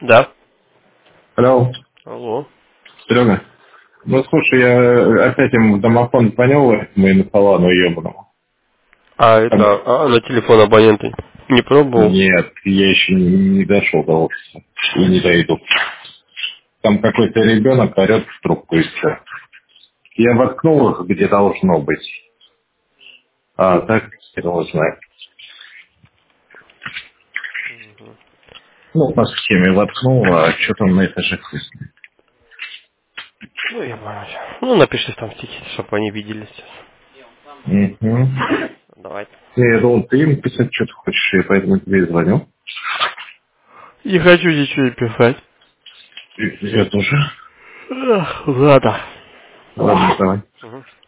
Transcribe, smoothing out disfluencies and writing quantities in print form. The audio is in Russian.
Да. Алло, Алло. Серега. Ну, слушай, я опять ему в домофон звонил, этому инфолану ебаному. А это, на телефон абонента не пробовал? Нет, я еще не дошел до офиса. И не дойду. Там какой-то ребенок орет в трубку и все. Я воткнул их, где должно быть. А так, хер его знает. Ну, по схеме воткнул, а что там на этаже хлыстно. Ну, я понял. Ну, напиши там стихи, чтобы они видели сейчас. Угу. Давай. Я думал, ты им писать что-то хочешь, и поэтому тебе и звоню. Не хочу ничего писать. Я тоже. Ах, ладно. Ладно, давай. Угу.